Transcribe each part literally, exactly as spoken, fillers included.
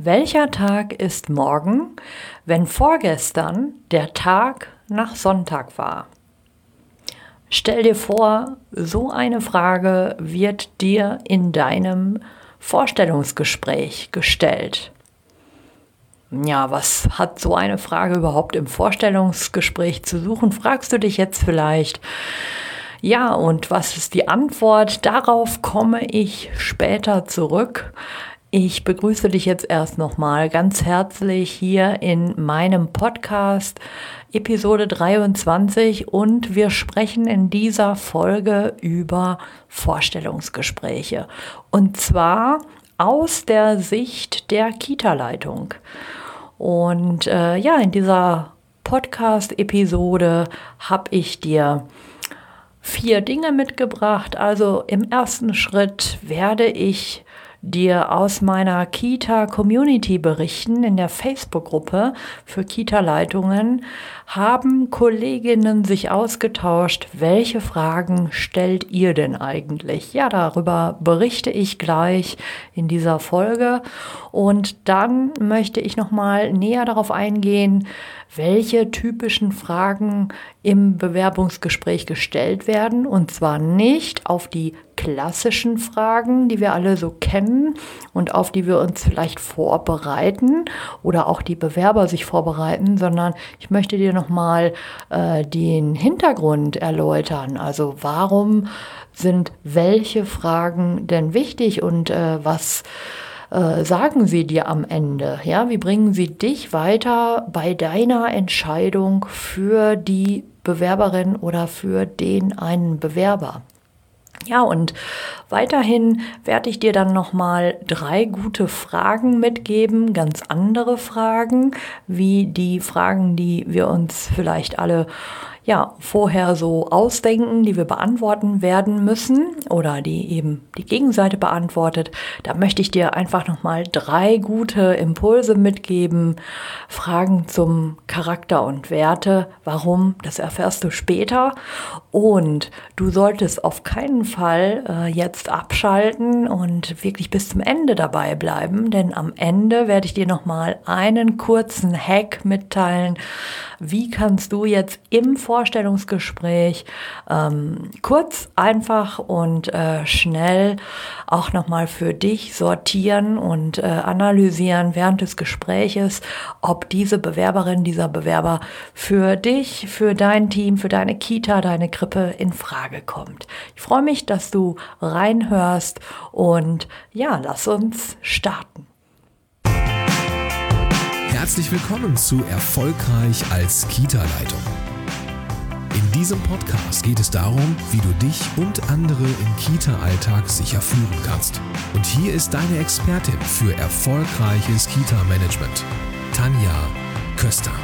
Welcher Tag ist morgen, wenn vorgestern der Tag nach Sonntag war? Stell dir vor, so eine Frage wird dir in deinem Vorstellungsgespräch gestellt. Ja, was hat so eine Frage überhaupt im Vorstellungsgespräch zu suchen, fragst du dich jetzt vielleicht. Ja, und was ist die Antwort? Darauf komme ich später zurück. Ich begrüße dich jetzt erst nochmal ganz herzlich hier in meinem Podcast Episode dreiundzwanzig und wir sprechen in dieser Folge über Vorstellungsgespräche und zwar aus der Sicht der Kita-Leitung. Und äh, ja, in dieser Podcast-Episode habe ich dir vier Dinge mitgebracht. Also im ersten Schritt werde ich dir aus meiner Kita-Community berichten. In der Facebook-Gruppe für Kita-Leitungen haben Kolleginnen sich ausgetauscht, welche Fragen stellt ihr denn eigentlich? Ja, darüber berichte ich gleich in dieser Folge. Und dann möchte ich nochmal näher darauf eingehen, welche typischen Fragen im Bewerbungsgespräch gestellt werden. Und zwar nicht auf die klassischen Fragen, die wir alle so kennen und auf die wir uns vielleicht vorbereiten oder auch die Bewerber sich vorbereiten, sondern ich möchte dir nochmal äh, den Hintergrund erläutern. Also warum sind welche Fragen denn wichtig und äh, was äh, sagen sie dir am Ende? Ja, wie bringen sie dich weiter bei deiner Entscheidung für die Bewerberin oder für den einen Bewerber? Ja, und weiterhin werde ich dir dann nochmal drei gute Fragen mitgeben, ganz andere Fragen, wie die Fragen, die wir uns vielleicht alle ja, vorher so ausdenken, die wir beantworten werden müssen oder die eben die Gegenseite beantwortet. Da möchte ich dir einfach nochmal drei gute Impulse mitgeben, Fragen zum Charakter und Werte. Warum? Das erfährst du später. Und du solltest auf keinen Fall äh, jetzt abschalten und wirklich bis zum Ende dabei bleiben, denn am Ende werde ich dir nochmal einen kurzen Hack mitteilen. Wie kannst du jetzt im Vorstellungsgespräch ähm, kurz, einfach und äh, schnell auch nochmal für dich sortieren und äh, analysieren während des Gespräches, ob diese Bewerberin, dieser Bewerber für dich, für dein Team, für deine Kita, deine Krippe in Frage kommt. Ich freue mich, dass du reinhörst und ja, lass uns starten. Herzlich willkommen zu Erfolgreich als Kita-Leitung. In diesem Podcast geht es darum, wie du dich und andere im Kita-Alltag sicher führen kannst. Und hier ist deine Expertin für erfolgreiches Kita-Management, Tanja Köster.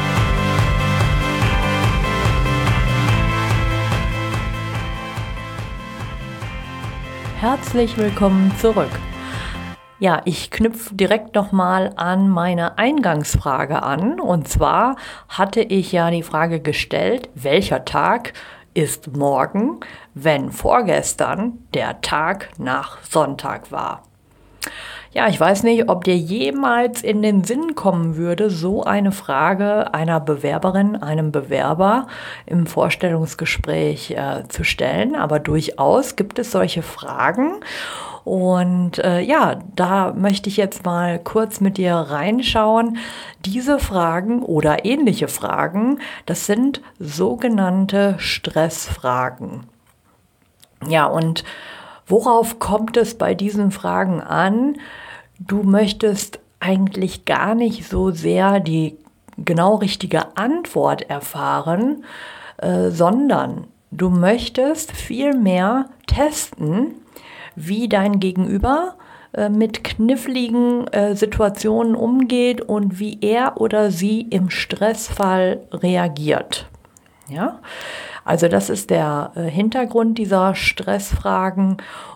Herzlich willkommen zurück. Ja, ich knüpfe direkt nochmal an meine Eingangsfrage an. Und zwar hatte ich ja die Frage gestellt, welcher Tag ist morgen, wenn vorgestern der Tag nach Sonntag war? Ja, ich weiß nicht, ob dir jemals in den Sinn kommen würde, so eine Frage einer Bewerberin, einem Bewerber im Vorstellungsgespräch äh, zu stellen. Aber durchaus gibt es solche Fragen. Und äh, ja, da möchte ich jetzt mal kurz mit dir reinschauen. Diese Fragen oder ähnliche Fragen, das sind sogenannte Stressfragen. Ja, und worauf kommt es bei diesen Fragen an? Du möchtest eigentlich gar nicht so sehr die genau richtige Antwort erfahren, äh, sondern du möchtest vielmehr testen, wie dein Gegenüber äh, mit kniffligen äh, Situationen umgeht und wie er oder sie im Stressfall reagiert. Ja? Also das ist der äh, Hintergrund dieser Stressfragen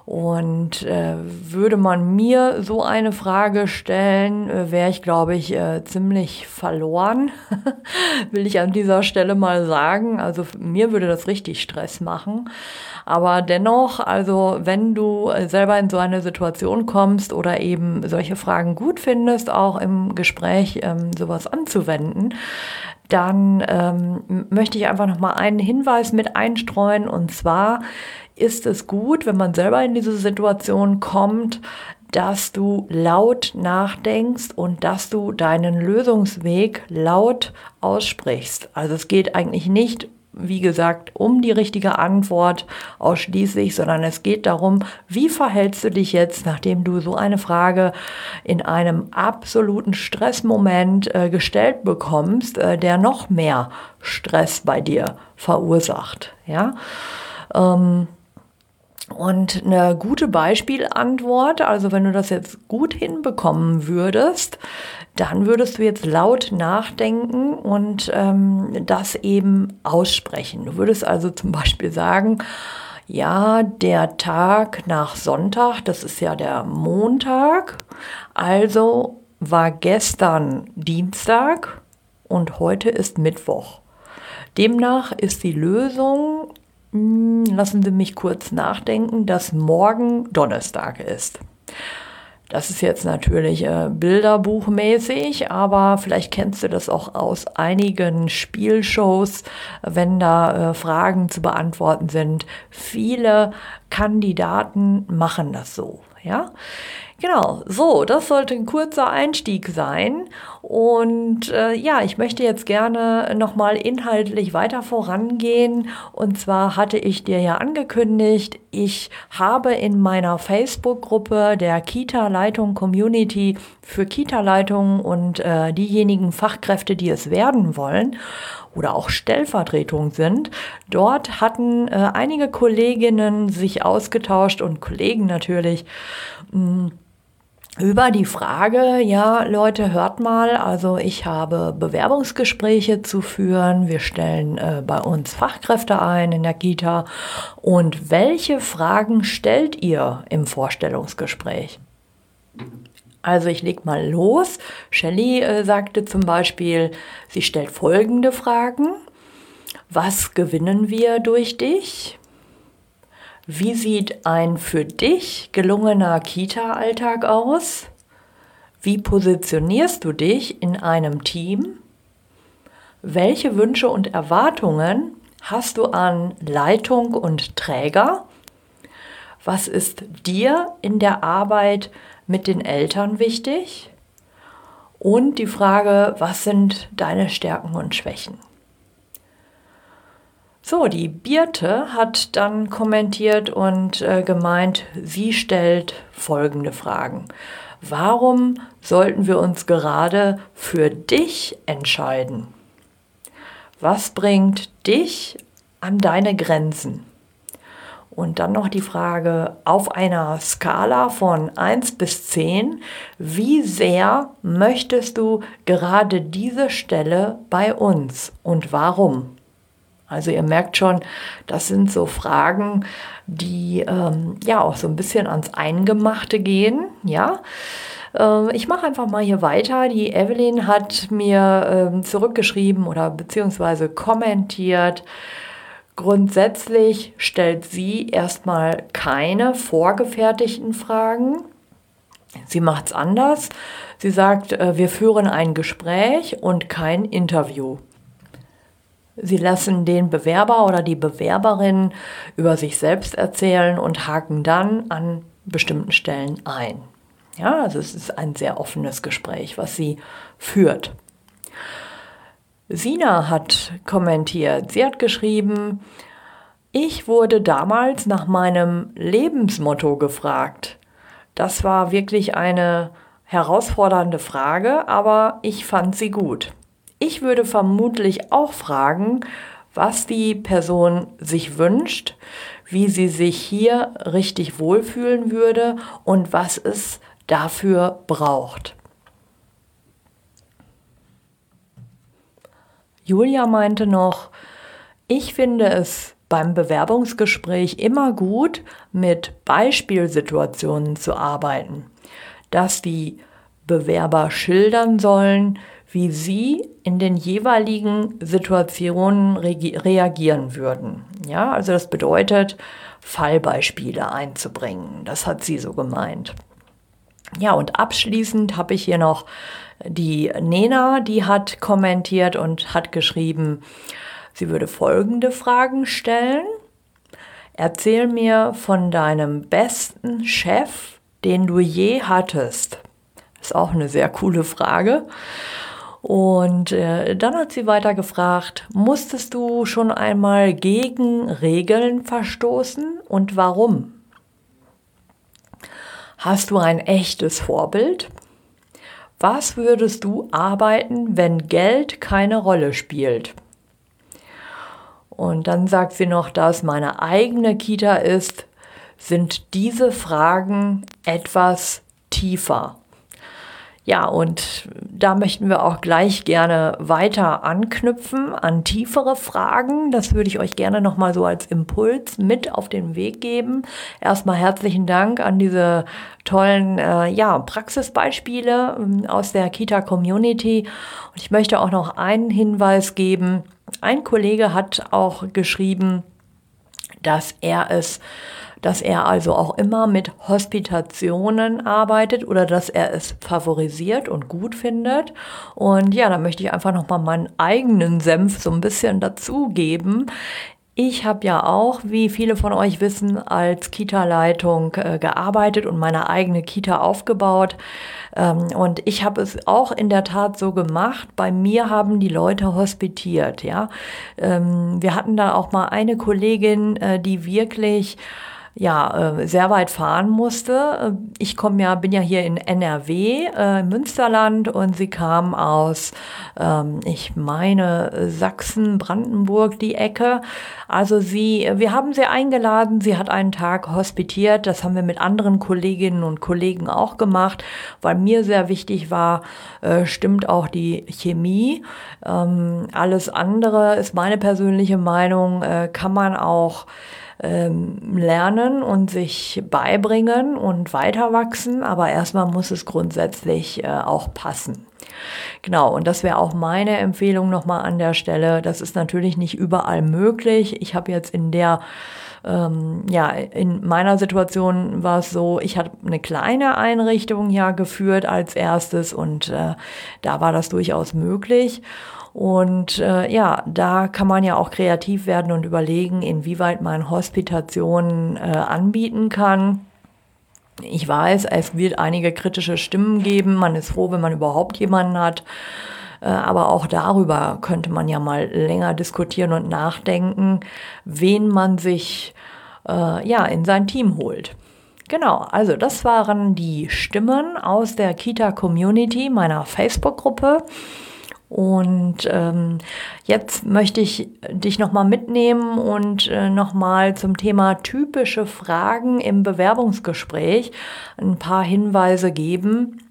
Und äh, würde man mir so eine Frage stellen, äh, wäre ich, glaube ich, äh, ziemlich verloren, will ich an dieser Stelle mal sagen. Also mir würde das richtig Stress machen. Aber dennoch, also wenn du selber in so eine Situation kommst oder eben solche Fragen gut findest, auch im Gespräch ähm, sowas anzuwenden, dann ähm, möchte ich einfach nochmal einen Hinweis mit einstreuen. Und zwar ist es gut, wenn man selber in diese Situation kommt, dass du laut nachdenkst und dass du deinen Lösungsweg laut aussprichst. Also es geht eigentlich nicht, wie gesagt, um die richtige Antwort ausschließlich, sondern es geht darum, wie verhältst du dich jetzt, nachdem du so eine Frage in einem absoluten Stressmoment äh, gestellt bekommst, äh, der noch mehr Stress bei dir verursacht. Ja? Ähm, Und eine gute Beispielantwort, also wenn du das jetzt gut hinbekommen würdest, dann würdest du jetzt laut nachdenken und ähm, das eben aussprechen. Du würdest also zum Beispiel sagen, ja, der Tag nach Sonntag, das ist ja der Montag, also war gestern Dienstag und heute ist Mittwoch. Demnach ist die Lösung, lassen Sie mich kurz nachdenken, dass morgen Donnerstag ist. Das ist jetzt natürlich äh, bilderbuchmäßig, aber vielleicht kennst du das auch aus einigen Spielshows, wenn da äh, Fragen zu beantworten sind. Viele Kandidaten machen das so, ja. Genau, so, das sollte ein kurzer Einstieg sein. Und äh, ja, ich möchte jetzt gerne nochmal inhaltlich weiter vorangehen. Und zwar hatte ich dir ja angekündigt, ich habe in meiner Facebook-Gruppe der Kita-Leitung Community für Kita-Leitungen und äh, diejenigen Fachkräfte, die es werden wollen oder auch Stellvertretung sind, dort hatten äh, einige Kolleginnen sich ausgetauscht und Kollegen natürlich, mh, über die Frage, ja, Leute, hört mal, also ich habe Bewerbungsgespräche zu führen, wir stellen äh, bei uns Fachkräfte ein in der Kita und welche Fragen stellt ihr im Vorstellungsgespräch? Also ich leg mal los. Shelley äh, sagte zum Beispiel, sie stellt folgende Fragen. Was gewinnen wir durch dich? Wie sieht ein für dich gelungener Kita-Alltag aus? Wie positionierst du dich in einem Team? Welche Wünsche und Erwartungen hast du an Leitung und Träger? Was ist dir in der Arbeit mit den Eltern wichtig? Und die Frage, was sind deine Stärken und Schwächen? So, die Birte hat dann kommentiert und äh, gemeint, sie stellt folgende Fragen. Warum sollten wir uns gerade für dich entscheiden? Was bringt dich an deine Grenzen? Und dann noch die Frage, auf einer Skala von eins bis zehn, wie sehr möchtest du gerade diese Stelle bei uns und warum? Also ihr merkt schon, das sind so Fragen, die ähm, ja auch so ein bisschen ans Eingemachte gehen. Ja, äh, ich mache einfach mal hier weiter. Die Evelyn hat mir äh, zurückgeschrieben oder beziehungsweise kommentiert. Grundsätzlich stellt sie erstmal keine vorgefertigten Fragen. Sie macht es anders. Sie sagt, äh, wir führen ein Gespräch und kein Interview. Sie lassen den Bewerber oder die Bewerberin über sich selbst erzählen und haken dann an bestimmten Stellen ein. Ja, also es ist ein sehr offenes Gespräch, was sie führt. Sina hat kommentiert, sie hat geschrieben, ich wurde damals nach meinem Lebensmotto gefragt. Das war wirklich eine herausfordernde Frage, aber ich fand sie gut. Ich würde vermutlich auch fragen, was die Person sich wünscht, wie sie sich hier richtig wohlfühlen würde und was es dafür braucht. Julia meinte noch, ich finde es beim Bewerbungsgespräch immer gut, mit Beispielsituationen zu arbeiten, dass die Bewerber schildern sollen, wie sie in den jeweiligen Situationen re- reagieren würden. Ja, also das bedeutet, Fallbeispiele einzubringen. Das hat sie so gemeint. Ja, und abschließend habe ich hier noch die Nena, die hat kommentiert und hat geschrieben, sie würde folgende Fragen stellen. Erzähl mir von deinem besten Chef, den du je hattest. Das ist auch eine sehr coole Frage. Und äh, dann hat sie weiter gefragt, musstest du schon einmal gegen Regeln verstoßen und warum? Hast du ein echtes Vorbild? Was würdest du arbeiten, wenn Geld keine Rolle spielt? Und dann sagt sie noch, da es meine eigene Kita ist, sind diese Fragen etwas tiefer. Ja, und da möchten wir auch gleich gerne weiter anknüpfen an tiefere Fragen. Das würde ich euch gerne nochmal so als Impuls mit auf den Weg geben. Erstmal herzlichen Dank an diese tollen äh, ja, Praxisbeispiele ähm, aus der Kita-Community. Und ich möchte auch noch einen Hinweis geben. Ein Kollege hat auch geschrieben, dass er es dass er also auch immer mit Hospitationen arbeitet oder dass er es favorisiert und gut findet. Und ja, da möchte ich einfach nochmal meinen eigenen Senf so ein bisschen dazugeben. Ich habe ja auch, wie viele von euch wissen, als Kita-Leitung äh, gearbeitet und meine eigene Kita aufgebaut. Ähm, und ich habe es auch in der Tat so gemacht. Bei mir haben die Leute hospitiert. Ja, ähm, wir hatten da auch mal eine Kollegin, äh, die wirklich ja, äh, sehr weit fahren musste. Ich komme ja, bin ja hier in N R W, äh, Münsterland, und sie kam aus, ähm, ich meine, Sachsen, Brandenburg, die Ecke. Also sie, wir haben sie eingeladen, sie hat einen Tag hospitiert, das haben wir mit anderen Kolleginnen und Kollegen auch gemacht, weil mir sehr wichtig war, äh, stimmt auch die Chemie. Ähm, alles andere ist meine persönliche Meinung, äh, kann man auch lernen und sich beibringen und weiter wachsen, aber erstmal muss es grundsätzlich äh, auch passen. Genau, und das wäre auch meine Empfehlung nochmal an der Stelle. Das ist natürlich nicht überall möglich. Ich habe jetzt in der ähm, ja, in meiner Situation war es so, ich habe eine kleine Einrichtung ja geführt als erstes und äh, da war das durchaus möglich. Und äh, ja, da kann man ja auch kreativ werden und überlegen, inwieweit man Hospitationen äh, anbieten kann. Ich weiß, es wird einige kritische Stimmen geben. Man ist froh, wenn man überhaupt jemanden hat. Äh, aber auch darüber könnte man ja mal länger diskutieren und nachdenken, wen man sich äh, ja in sein Team holt. Genau, also das waren die Stimmen aus der Kita-Community, meiner Facebook-Gruppe. Und ähm, jetzt möchte ich dich nochmal mitnehmen und äh, nochmal zum Thema typische Fragen im Bewerbungsgespräch ein paar Hinweise geben.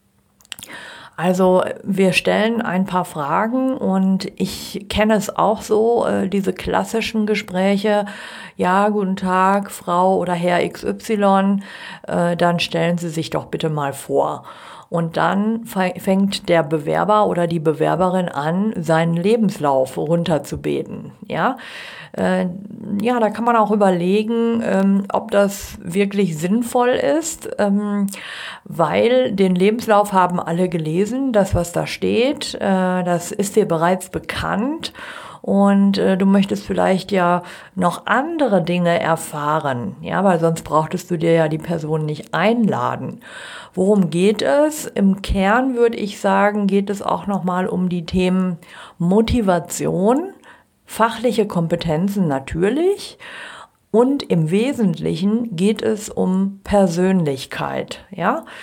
Also wir stellen ein paar Fragen und ich kenne es auch so, äh, diese klassischen Gespräche, ja, guten Tag, Frau oder Herr X Y, äh, dann stellen Sie sich doch bitte mal vor. Und dann fängt der Bewerber oder die Bewerberin an, seinen Lebenslauf runterzubeten. Ja, äh, ja, da kann man auch überlegen, ähm, ob das wirklich sinnvoll ist, ähm, weil den Lebenslauf haben alle gelesen, das, was da steht, äh, das ist dir bereits bekannt. Und äh, du möchtest vielleicht ja noch andere Dinge erfahren, ja, weil sonst brauchtest du dir ja die Person nicht einladen. Worum geht es? Im Kern würde ich sagen, geht es auch nochmal um die Themen Motivation, fachliche Kompetenzen natürlich und im Wesentlichen geht es um Persönlichkeit, ja.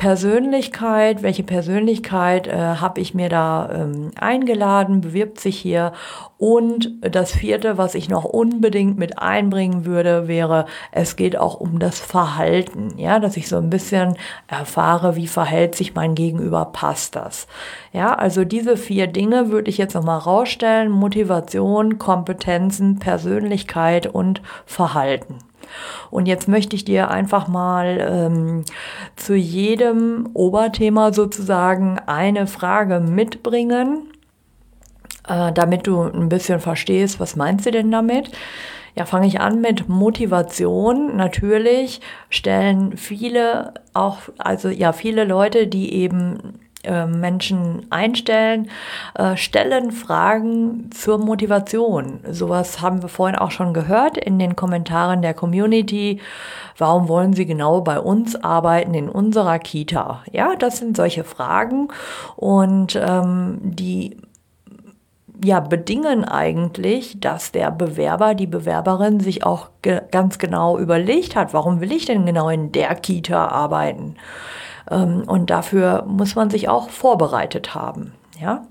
Persönlichkeit, welche Persönlichkeit äh, habe ich mir da ähm, eingeladen, bewirbt sich hier. Und das vierte, was ich noch unbedingt mit einbringen würde, wäre, es geht auch um das Verhalten, ja, dass ich so ein bisschen erfahre, wie verhält sich mein Gegenüber, passt das? Ja, also diese vier Dinge würde ich jetzt nochmal rausstellen: Motivation, Kompetenzen, Persönlichkeit und Verhalten. Und jetzt möchte ich dir einfach mal ähm, zu jedem Oberthema sozusagen eine Frage mitbringen, äh, damit du ein bisschen verstehst, was meinst du denn damit? Ja, fange ich an mit Motivation. Natürlich stellen viele auch, also ja, viele Leute, die eben Menschen einstellen, äh, stellen Fragen zur Motivation. Sowas haben wir vorhin auch schon gehört in den Kommentaren der Community. Warum wollen Sie genau bei uns arbeiten, in unserer Kita? Ja, das sind solche Fragen, und ähm, die ja, bedingen eigentlich, dass der Bewerber, die Bewerberin sich auch ge- ganz genau überlegt hat, warum will ich denn genau in der Kita arbeiten? Und dafür muss man sich auch vorbereitet haben, ja.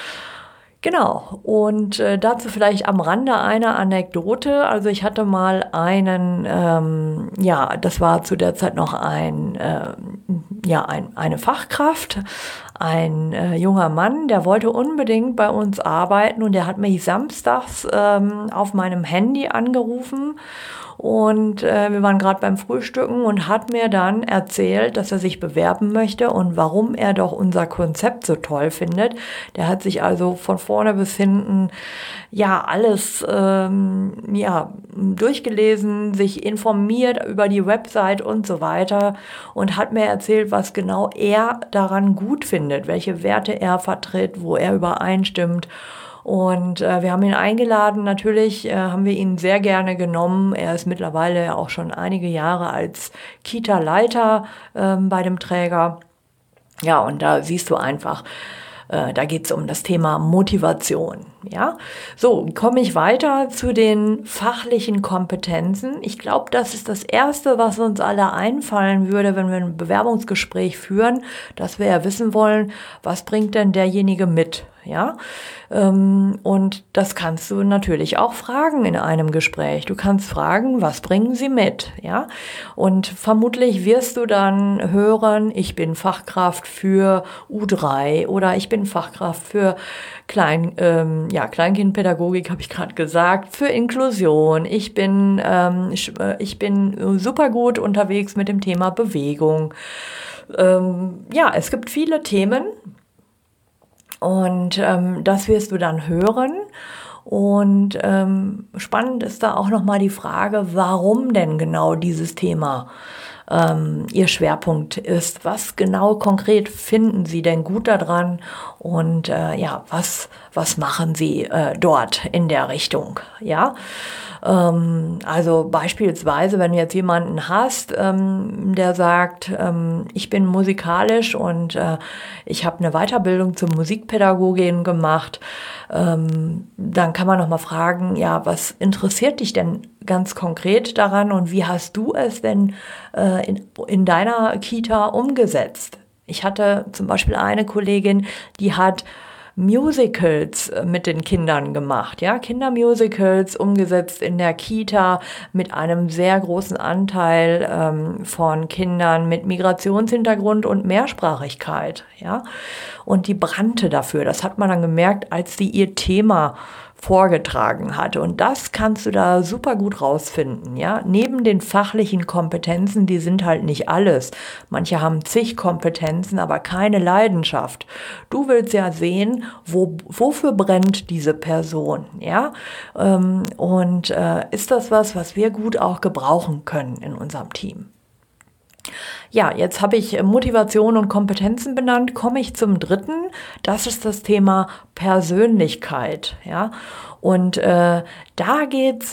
Genau, und äh, dazu vielleicht am Rande eine Anekdote. Also ich hatte mal einen, ähm, ja, das war zu der Zeit noch ein, äh, ja, ein, eine Fachkraft, ein äh, junger Mann, der wollte unbedingt bei uns arbeiten, und der hat mich samstags ähm, auf meinem Handy angerufen. Und äh, wir waren gerade beim Frühstücken und hat mir dann erzählt, dass er sich bewerben möchte und warum er doch unser Konzept so toll findet. Der hat sich also von vorne bis hinten ja alles ähm, ja durchgelesen, sich informiert über die Website und so weiter, und hat mir erzählt, was genau er daran gut findet, welche Werte er vertritt, wo er übereinstimmt. Und äh, wir haben ihn eingeladen, natürlich äh, haben wir ihn sehr gerne genommen. Er ist mittlerweile ja auch schon einige Jahre als Kita-Leiter äh, bei dem Träger. Ja, und da siehst du einfach, äh, da geht es um das Thema Motivation. Ja, so komme ich weiter zu den fachlichen Kompetenzen. Ich glaube, das ist das Erste, was uns alle einfallen würde, wenn wir ein Bewerbungsgespräch führen, dass wir ja wissen wollen, was bringt denn derjenige mit? Ja, ähm, und das kannst du natürlich auch fragen in einem Gespräch. Du kannst fragen, was bringen sie mit? Ja, und vermutlich wirst du dann hören, ich bin Fachkraft für U drei oder ich bin Fachkraft für Klein, ähm, ja, Kleinkindpädagogik, habe ich gerade gesagt, für Inklusion. Ich bin, ähm, ich, äh, ich bin super gut unterwegs mit dem Thema Bewegung. Ähm, ja, es gibt viele Themen. Und ähm, das wirst du dann hören. Und ähm, spannend ist da auch nochmal die Frage, warum denn genau dieses Thema ähm, Ihr Schwerpunkt ist. Was genau konkret finden Sie denn gut daran? Und äh, ja, was, was machen Sie äh, dort in der Richtung? Ja. Also beispielsweise, wenn du jetzt jemanden hast, ähm, der sagt, ähm, ich bin musikalisch und äh, ich habe eine Weiterbildung zur Musikpädagogin gemacht, ähm, dann kann man nochmal fragen, ja, was interessiert dich denn ganz konkret daran und wie hast du es denn äh, in, in deiner Kita umgesetzt? Ich hatte zum Beispiel eine Kollegin, die hat Musicals mit den Kindern gemacht, ja, Kindermusicals umgesetzt in der Kita mit einem sehr großen Anteil ähm, von Kindern mit Migrationshintergrund und Mehrsprachigkeit, ja, und die brannte dafür. Das hat man dann gemerkt, als sie ihr Thema vorgetragen hatte. Und das kannst du da super gut rausfinden, ja. Neben den fachlichen Kompetenzen, die sind halt nicht alles. Manche haben zig Kompetenzen, aber keine Leidenschaft. Du willst ja sehen, wo, wofür brennt diese Person, ja. Und äh, ist das was, was wir gut auch gebrauchen können in unserem Team? Ja, jetzt habe ich Motivation und Kompetenzen benannt, komme ich zum dritten. Das ist das Thema Persönlichkeit. Ja? Und äh, da geht's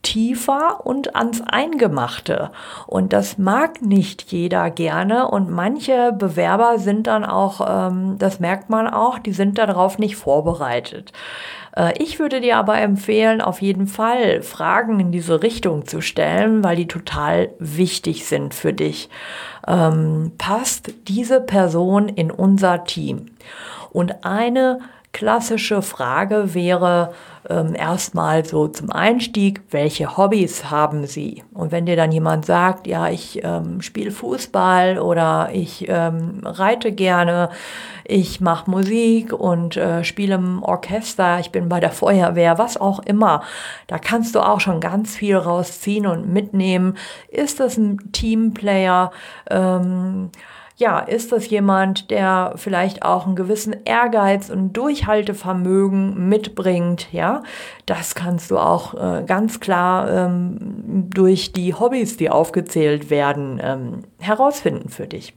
tiefer und ans Eingemachte. Und das mag nicht jeder gerne. Und manche Bewerber sind dann auch, ähm, das merkt man auch, die sind darauf nicht vorbereitet. Äh, ich würde dir aber empfehlen, auf jeden Fall Fragen in diese Richtung zu stellen, weil die total wichtig sind für dich. Ähm, passt diese Person in unser Team? Und eine klassische Frage wäre ähm, erstmal so zum Einstieg, welche Hobbys haben Sie? Und wenn dir dann jemand sagt, ja, ich ähm, spiele Fußball oder ich ähm, reite gerne, ich mache Musik und äh, spiele im Orchester, ich bin bei der Feuerwehr, was auch immer, da kannst du auch schon ganz viel rausziehen und mitnehmen. Ist das ein Teamplayer? Ähm, Ja, ist das jemand, der vielleicht auch einen gewissen Ehrgeiz und Durchhaltevermögen mitbringt? Ja, das kannst du auch äh, ganz klar ähm, durch die Hobbys, die aufgezählt werden, ähm, herausfinden für dich.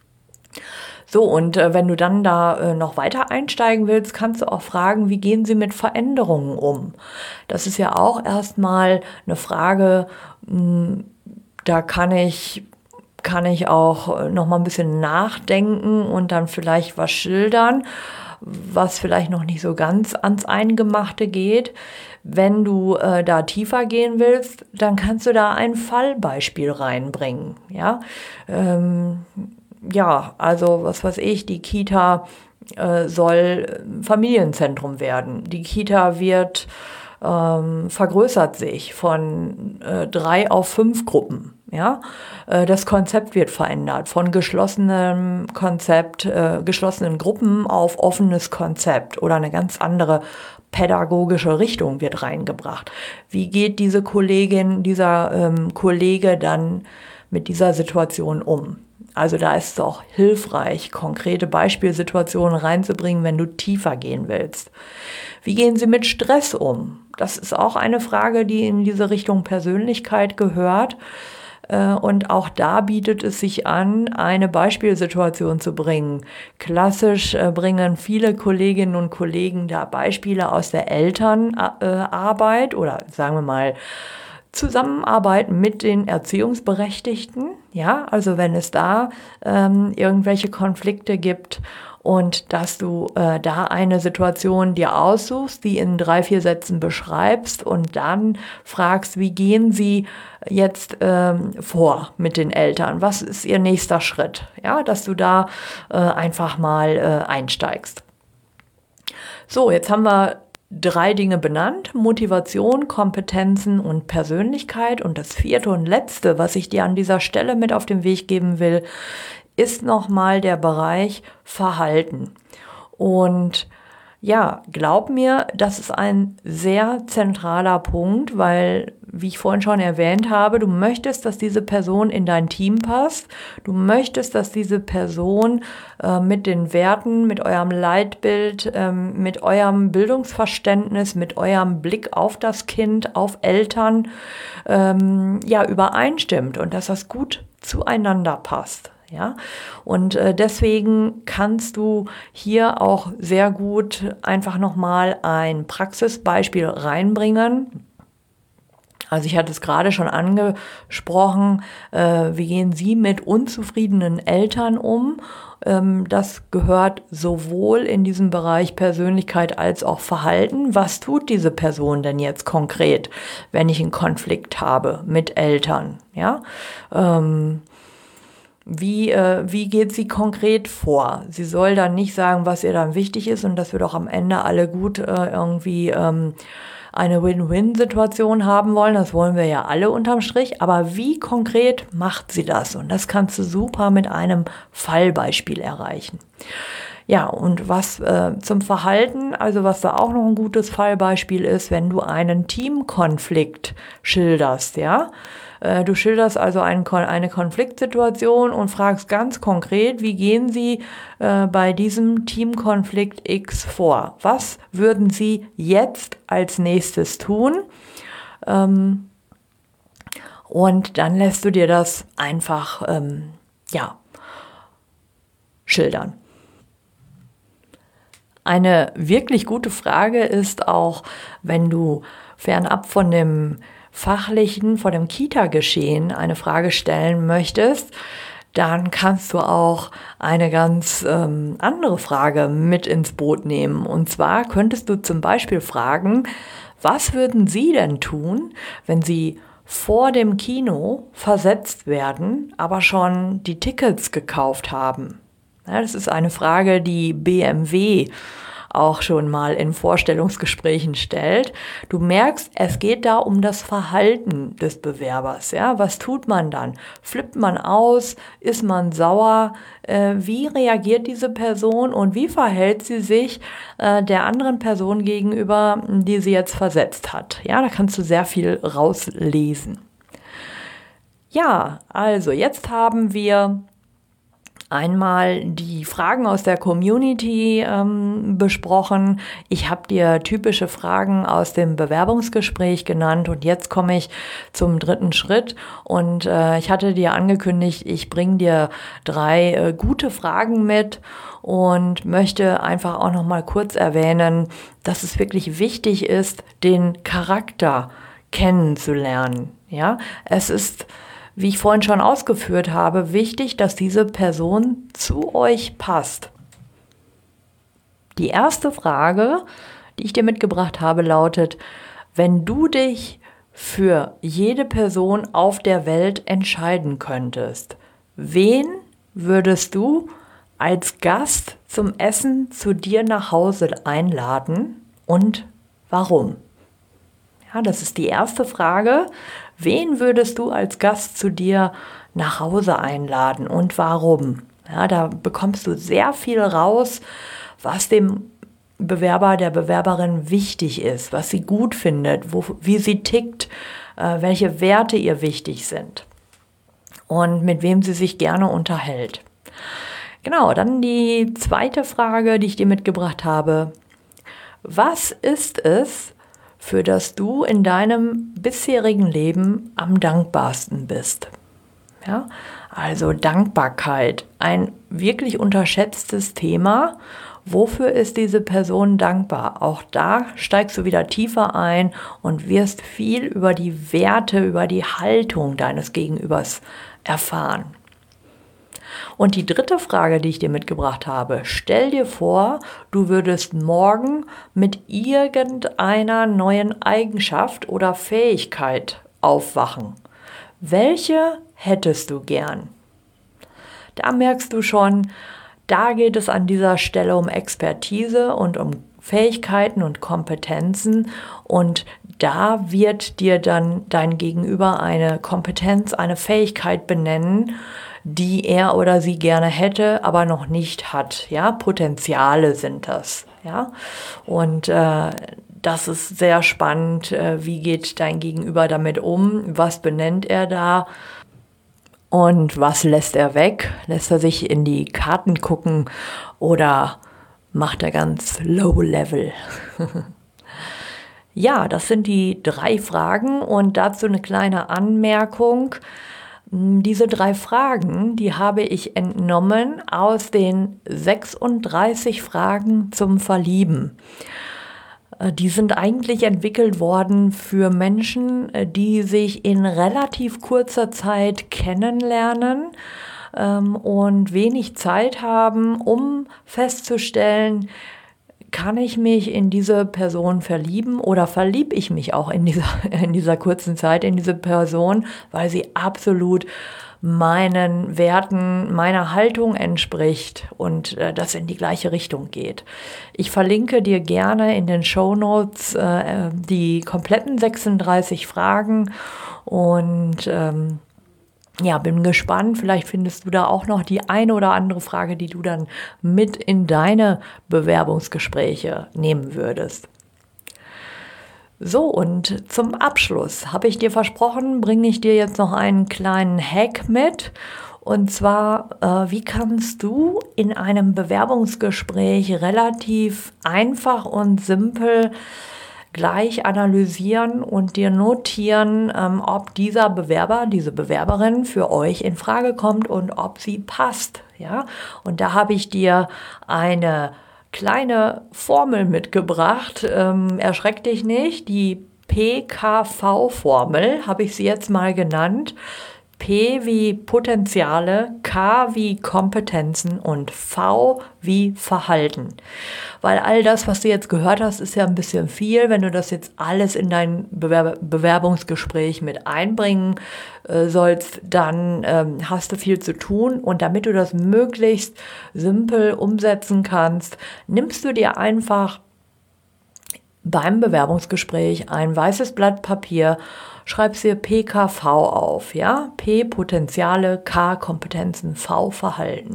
So, und äh, wenn du dann da äh, noch weiter einsteigen willst, kannst du auch fragen, wie gehen sie mit Veränderungen um? Das ist ja auch erstmal eine Frage, mh, da kann ich kann ich auch noch mal ein bisschen nachdenken und dann vielleicht was schildern, was vielleicht noch nicht so ganz ans Eingemachte geht. Wenn du äh, da tiefer gehen willst, dann kannst du da ein Fallbeispiel reinbringen. Ja, ähm, ja, also was weiß ich, die Kita äh, soll Familienzentrum werden. Die Kita wird ähm, vergrößert sich von äh, drei auf fünf Gruppen. Ja, äh, das Konzept wird verändert von geschlossenem Konzept, äh, geschlossenen Gruppen auf offenes Konzept oder eine ganz andere pädagogische Richtung wird reingebracht. Wie geht diese Kollegin, dieser ähm, Kollege dann mit dieser Situation um? Also da ist es auch hilfreich, konkrete Beispielsituationen reinzubringen, wenn du tiefer gehen willst. Wie gehen sie mit Stress um? Das ist auch eine Frage, die in diese Richtung Persönlichkeit gehört. Und auch da bietet es sich an, eine Beispielsituation zu bringen. Klassisch bringen viele Kolleginnen und Kollegen da Beispiele aus der Elternarbeit oder sagen wir mal Zusammenarbeit mit den Erziehungsberechtigten. Ja, also wenn es da ähm, irgendwelche Konflikte gibt und dass du äh, da eine Situation dir aussuchst, die in drei, vier Sätzen beschreibst und dann fragst, wie gehen sie jetzt ähm, vor mit den Eltern? Was ist ihr nächster Schritt? Ja, dass du da äh, einfach mal äh, einsteigst. So, jetzt haben wir drei Dinge benannt: Motivation, Kompetenzen und Persönlichkeit. Und das vierte und letzte, was ich dir an dieser Stelle mit auf den Weg geben will, ist nochmal der Bereich Verhalten. Und ja, glaub mir, das ist ein sehr zentraler Punkt, weil, wie ich vorhin schon erwähnt habe, du möchtest, dass diese Person in dein Team passt. Du möchtest, dass diese Person äh, mit den Werten, mit eurem Leitbild, ähm, mit eurem Bildungsverständnis, mit eurem Blick auf das Kind, auf Eltern, ähm, ja, übereinstimmt und dass das gut zueinander passt. Ja, und äh, deswegen kannst du hier auch sehr gut einfach nochmal ein Praxisbeispiel reinbringen. Also ich hatte es gerade schon angesprochen, äh, wie gehen Sie mit unzufriedenen Eltern um? Ähm, das gehört sowohl in diesem Bereich Persönlichkeit als auch Verhalten. Was tut diese Person denn jetzt konkret, wenn ich einen Konflikt habe mit Eltern? Ja, ähm, Wie, äh, wie geht sie konkret vor? Sie soll dann nicht sagen, was ihr dann wichtig ist und dass wir doch am Ende alle gut äh, irgendwie ähm, eine Win-Win-Situation haben wollen. Das wollen wir ja alle unterm Strich. Aber wie konkret macht sie das? Und das kannst du super mit einem Fallbeispiel erreichen. Ja, und was äh, zum Verhalten, also was da auch noch ein gutes Fallbeispiel ist, wenn du einen Teamkonflikt schilderst, ja. Du schilderst also einen, eine Konfliktsituation und fragst ganz konkret, wie gehen Sie äh, bei diesem Teamkonflikt X vor? Was würden Sie jetzt als nächstes tun? Ähm, und dann lässt du dir das einfach ähm, ja, schildern. Eine wirklich gute Frage ist auch, wenn du fernab von dem fachlichen, vor dem Kita-Geschehen eine Frage stellen möchtest, dann kannst du auch eine ganz ähm, andere Frage mit ins Boot nehmen. Und zwar könntest du zum Beispiel fragen, was würden Sie denn tun, wenn Sie vor dem Kino versetzt werden, aber schon die Tickets gekauft haben? Ja, das ist eine Frage, die B M W auch schon mal in Vorstellungsgesprächen stellt. Du merkst, es geht da um das Verhalten des Bewerbers. Ja? Was tut man dann? Flippt man aus? Ist man sauer? Äh, wie reagiert diese Person und wie verhält sie sich äh, der anderen Person gegenüber, die sie jetzt versetzt hat? Ja, da kannst du sehr viel rauslesen. Ja, also jetzt haben wir einmal die Fragen aus der Community ähm, besprochen. Ich habe dir typische Fragen aus dem Bewerbungsgespräch genannt und jetzt komme ich zum dritten Schritt und äh, ich hatte dir angekündigt, ich bringe dir drei äh, gute Fragen mit und möchte einfach auch noch mal kurz erwähnen, dass es wirklich wichtig ist, den Charakter kennenzulernen. Ja, es ist, wie ich vorhin schon ausgeführt habe, wichtig, dass diese Person zu euch passt. Die erste Frage, die ich dir mitgebracht habe, lautet: Wenn du dich für jede Person auf der Welt entscheiden könntest, wen würdest du als Gast zum Essen zu dir nach Hause einladen und warum? Ja, das ist die erste Frage. Wen würdest du als Gast zu dir nach Hause einladen und warum? Ja, da bekommst du sehr viel raus, was dem Bewerber, der Bewerberin wichtig ist, was sie gut findet, wo, wie sie tickt, äh, welche Werte ihr wichtig sind und mit wem sie sich gerne unterhält. Genau, dann die zweite Frage, die ich dir mitgebracht habe. Was ist es, für das du in deinem bisherigen Leben am dankbarsten bist? Ja, also Dankbarkeit, ein wirklich unterschätztes Thema. Wofür ist diese Person dankbar? Auch da steigst du wieder tiefer ein und wirst viel über die Werte, über die Haltung deines Gegenübers erfahren. Und die dritte Frage, die ich dir mitgebracht habe: Stell dir vor, du würdest morgen mit irgendeiner neuen Eigenschaft oder Fähigkeit aufwachen. Welche hättest du gern? Da merkst du schon, da geht es an dieser Stelle um Expertise und um Fähigkeiten und Kompetenzen, und da wird dir dann dein Gegenüber eine Kompetenz, eine Fähigkeit benennen, die er oder sie gerne hätte, aber noch nicht hat. Ja, Potenziale sind das. Ja, und äh, das ist sehr spannend. Äh, wie geht dein Gegenüber damit um? Was benennt er da? Und was lässt er weg? Lässt er sich in die Karten gucken oder macht er ganz low level? Ja, das sind die drei Fragen und dazu eine kleine Anmerkung. Diese drei Fragen, die habe ich entnommen aus den sechsunddreißig Fragen zum Verlieben. Die sind eigentlich entwickelt worden für Menschen, die sich in relativ kurzer Zeit kennenlernen ähm, und wenig Zeit haben, um festzustellen, kann ich mich in diese Person verlieben oder verliebe ich mich auch in dieser, in dieser kurzen Zeit in diese Person, weil sie absolut meinen Werten, meiner Haltung entspricht und äh, das in die gleiche Richtung geht. Ich verlinke dir gerne in den Shownotes äh, die kompletten sechsunddreißig Fragen und ähm, ja, bin gespannt, vielleicht findest du da auch noch die eine oder andere Frage, die du dann mit in deine Bewerbungsgespräche nehmen würdest. So, und zum Abschluss habe ich dir versprochen, bringe ich dir jetzt noch einen kleinen Hack mit. Und zwar, äh, wie kannst du in einem Bewerbungsgespräch relativ einfach und simpel gleich analysieren und dir notieren, ähm, ob dieser Bewerber, diese Bewerberin für euch in Frage kommt und ob sie passt. Ja? Und da habe ich dir eine kleine Formel mitgebracht. Ähm, erschreck dich nicht, die P K V-Formel, habe ich sie jetzt mal genannt. P wie Potenziale, K wie Kompetenzen und V wie Verhalten. Weil all das, was du jetzt gehört hast, ist ja ein bisschen viel. Wenn du das jetzt alles in dein Bewerb- Bewerbungsgespräch mit einbringen äh, sollst, dann ähm, hast du viel zu tun. Und damit du das möglichst simpel umsetzen kannst, nimmst du dir einfach beim Bewerbungsgespräch ein weißes Blatt Papier, schreibst dir P K V auf, ja? P Potenziale, K Kompetenzen, V Verhalten.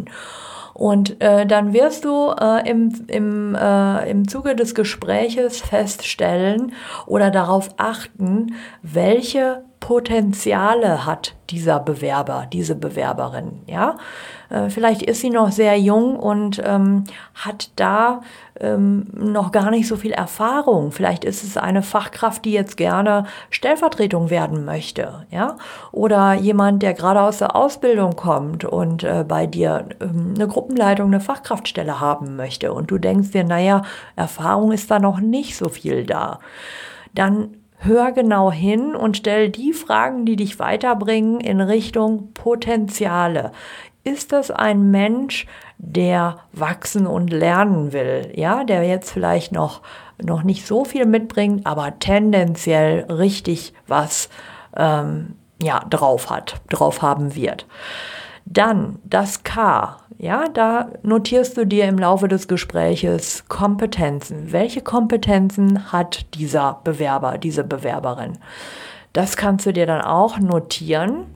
Und äh, dann wirst du äh, im, im, äh, im Zuge des Gespräches feststellen oder darauf achten, welche Potenziale hat dieser Bewerber, diese Bewerberin, ja? Äh, vielleicht ist sie noch sehr jung und ähm, hat da ähm, noch gar nicht so viel Erfahrung. Vielleicht ist es eine Fachkraft, die jetzt gerne Stellvertretung werden möchte, ja? Oder jemand, der gerade aus der Ausbildung kommt und äh, bei dir ähm, eine Gruppenleitung, eine Fachkraftstelle haben möchte und du denkst dir, naja, Erfahrung ist da noch nicht so viel da. Dann hör genau hin und stell die Fragen, die dich weiterbringen, in Richtung Potenziale. Ist das ein Mensch, der wachsen und lernen will, ja, der jetzt vielleicht noch, noch nicht so viel mitbringt, aber tendenziell richtig was ähm, ja, drauf hat, drauf haben wird? Dann das K, ja, da notierst du dir im Laufe des Gespräches Kompetenzen. Welche Kompetenzen hat dieser Bewerber, diese Bewerberin? Das kannst du dir dann auch notieren.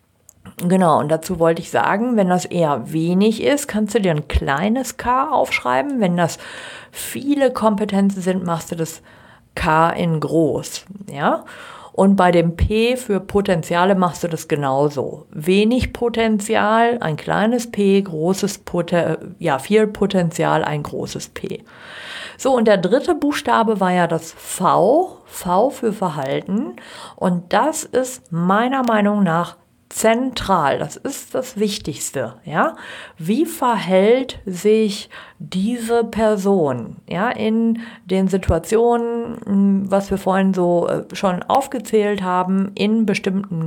Genau, und dazu wollte ich sagen, wenn das eher wenig ist, kannst du dir ein kleines K aufschreiben. Wenn das viele Kompetenzen sind, machst du das K in groß, ja. Und bei dem P für Potenziale machst du das genauso. Wenig Potenzial, ein kleines P, großes Poten- ja, viel Potenzial, ein großes P. So, und der dritte Buchstabe war ja das V, V für Verhalten. Und das ist meiner Meinung nach zentral, das ist das Wichtigste, ja. Wie verhält sich diese Person, ja, in den Situationen, was wir vorhin so schon aufgezählt haben, in bestimmten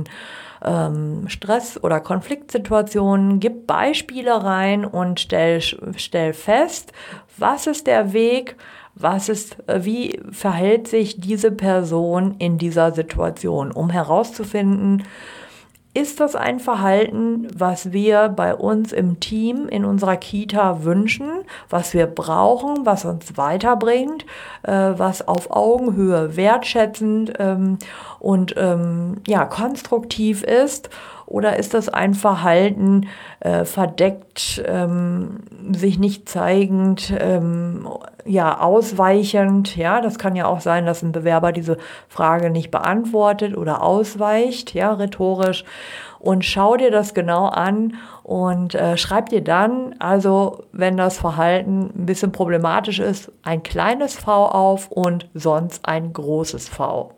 ähm, Stress- oder Konfliktsituationen? Gib Beispiele rein und stell, stell fest, was ist der Weg, was ist, wie verhält sich diese Person in dieser Situation, um herauszufinden, ist das ein Verhalten, was wir bei uns im Team, in unserer Kita wünschen, was wir brauchen, was uns weiterbringt, äh, was auf Augenhöhe wertschätzend ähm, und ähm, ja, konstruktiv ist? Oder ist das ein Verhalten äh, verdeckt, ähm, sich nicht zeigend, ähm, ja, ausweichend? Ja, das kann ja auch sein, dass ein Bewerber diese Frage nicht beantwortet oder ausweicht, ja, rhetorisch. Und schau dir das genau an und äh, schreib dir dann, also wenn das Verhalten ein bisschen problematisch ist, ein kleines V auf und sonst ein großes V.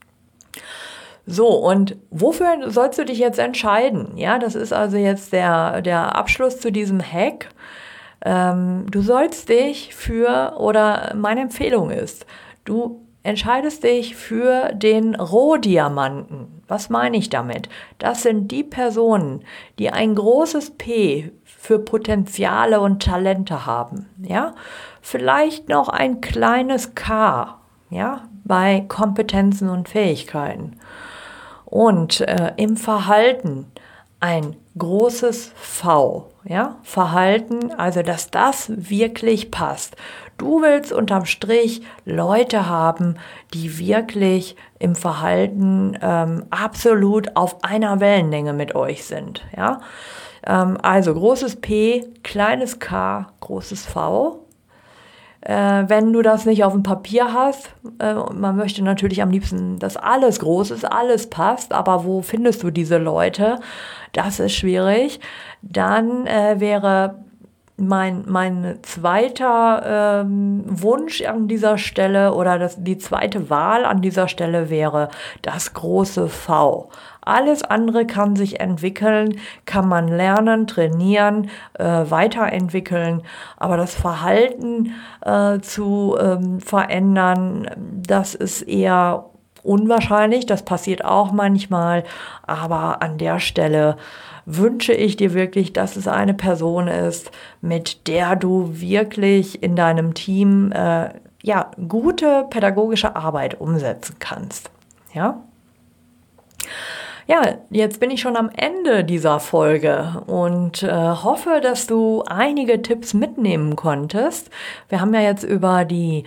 So, und wofür sollst du dich jetzt entscheiden? Ja, das ist also jetzt der, der Abschluss zu diesem Hack. Ähm, du sollst dich für, oder meine Empfehlung ist, du entscheidest dich für den Rohdiamanten. Was meine ich damit? Das sind die Personen, die ein großes P für Potenziale und Talente haben. Ja, vielleicht noch ein kleines K, ja, bei Kompetenzen und Fähigkeiten. Und äh, im Verhalten ein großes V, ja, Verhalten, also dass das wirklich passt. Du willst unterm Strich Leute haben, die wirklich im Verhalten ähm, absolut auf einer Wellenlänge mit euch sind, ja. Ähm, also großes P, kleines K, großes V. Äh, wenn du das nicht auf dem Papier hast, äh, man möchte natürlich am liebsten, dass alles groß ist, alles passt, aber wo findest du diese Leute? Das ist schwierig. Dann äh, wäre mein, mein zweiter ähm, Wunsch an dieser Stelle oder das, die zweite Wahl an dieser Stelle wäre das große V. Alles andere kann sich entwickeln, kann man lernen, trainieren, äh, weiterentwickeln. Aber das Verhalten äh, zu ähm, verändern, das ist eher unwahrscheinlich, das passiert auch manchmal, aber an der Stelle wünsche ich dir wirklich, dass es eine Person ist, mit der du wirklich in deinem Team äh, ja, gute pädagogische Arbeit umsetzen kannst. Ja? Ja, jetzt bin ich schon am Ende dieser Folge und äh, hoffe, dass du einige Tipps mitnehmen konntest. Wir haben ja jetzt über die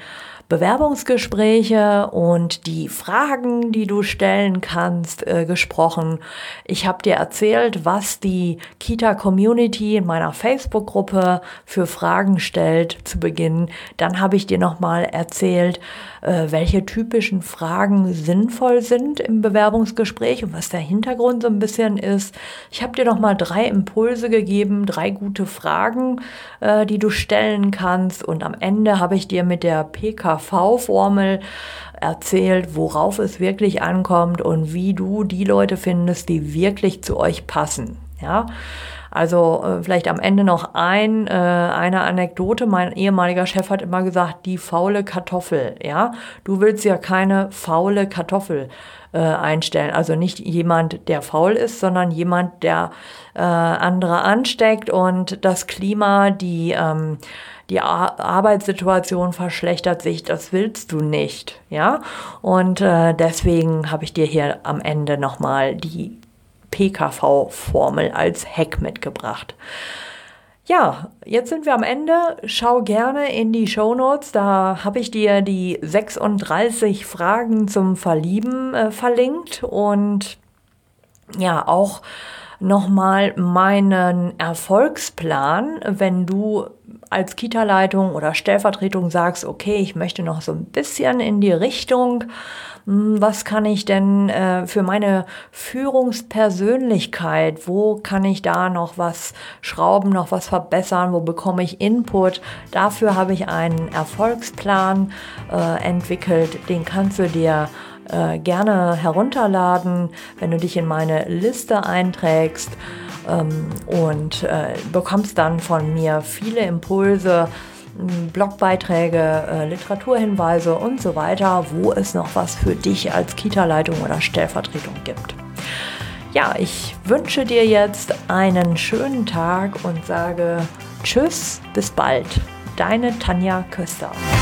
Bewerbungsgespräche und die Fragen, die du stellen kannst, äh, gesprochen. Ich habe dir erzählt, was die Kita-Community in meiner Facebook-Gruppe für Fragen stellt zu Beginn. Dann habe ich dir nochmal erzählt, äh, welche typischen Fragen sinnvoll sind im Bewerbungsgespräch und was der Hintergrund so ein bisschen ist. Ich habe dir nochmal drei Impulse gegeben, drei gute Fragen, äh, die du stellen kannst. Und am Ende habe ich dir mit der P K V-Formel erzählt, worauf es wirklich ankommt und wie du die Leute findest, die wirklich zu euch passen. Ja, also äh, vielleicht am Ende noch ein, äh, eine Anekdote. Mein ehemaliger Chef hat immer gesagt, die faule Kartoffel. Ja, du willst ja keine faule Kartoffel äh, einstellen. Also nicht jemand, der faul ist, sondern jemand, der äh, andere ansteckt und das Klima, die ähm, Die Ar- Arbeitssituation verschlechtert sich, das willst du nicht, ja? Und äh, deswegen habe ich dir hier am Ende nochmal die P K V-Formel als Hack mitgebracht. Ja, jetzt sind wir am Ende. Schau gerne in die Shownotes, da habe ich dir die sechsunddreißig Fragen zum Verlieben äh, verlinkt und ja, auch nochmal meinen Erfolgsplan, wenn du als Kita-Leitung oder Stellvertretung sagst, okay, ich möchte noch so ein bisschen in die Richtung, was kann ich denn äh, für meine Führungspersönlichkeit, wo kann ich da noch was schrauben, noch was verbessern, wo bekomme ich Input? Dafür habe ich einen Erfolgsplan äh, entwickelt, den kannst du dir Äh, gerne herunterladen, wenn du dich in meine Liste einträgst ähm, und äh, bekommst dann von mir viele Impulse, Blogbeiträge, äh, Literaturhinweise und so weiter, wo es noch was für dich als Kita-Leitung oder Stellvertretung gibt. Ja, ich wünsche dir jetzt einen schönen Tag und sage Tschüss, bis bald. Deine Tanja Köster.